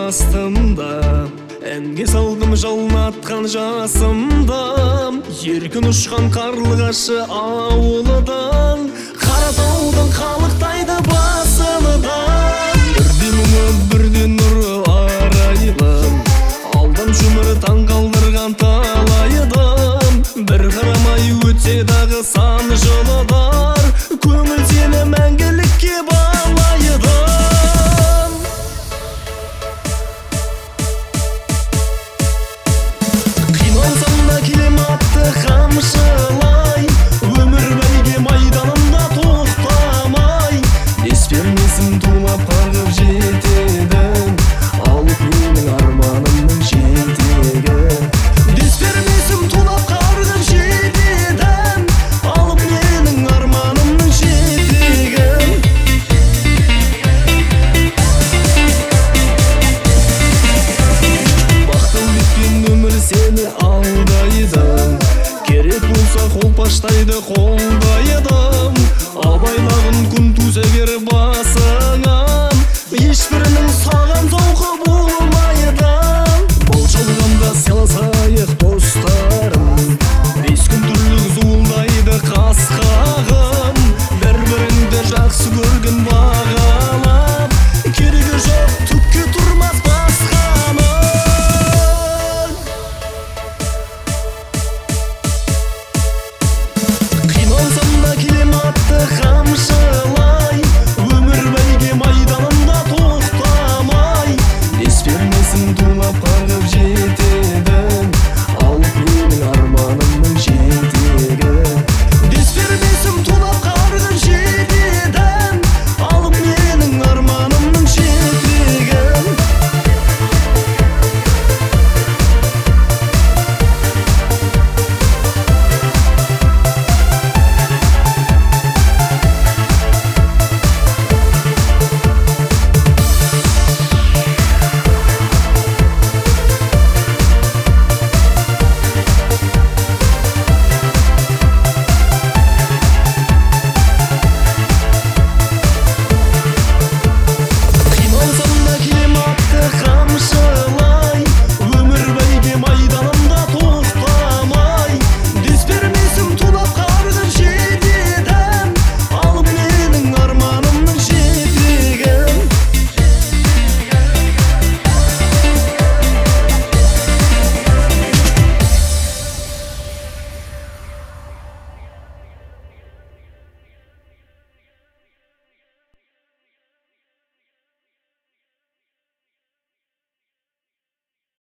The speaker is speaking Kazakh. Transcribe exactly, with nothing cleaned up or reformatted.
астымда, әнге салдым жалнатқан жасымда. Еркін ұшқан қарлығашы ауылыдан, Қаратаудың қалықтайды басыныдан. Бірде мұңы, бірде нұры арайлым, алдам жұмыр таң қалдырған талайыдым. Бір қарамай өтсе дағы сан жылыдар, көңіл сені мәңгілікке балайыдым. Қиналсам да келем атты қамшылай, өмір бәйге майданында тоқтамай. Дес бермесім тулап қарғып жетеді, алып менің арманымның жетегі. Дес бермесім тулап қарғып жетеді, алып менің арманымның жетегі. Бақтың біткен өмір сені алдайды, керек болса қолпаштайды қол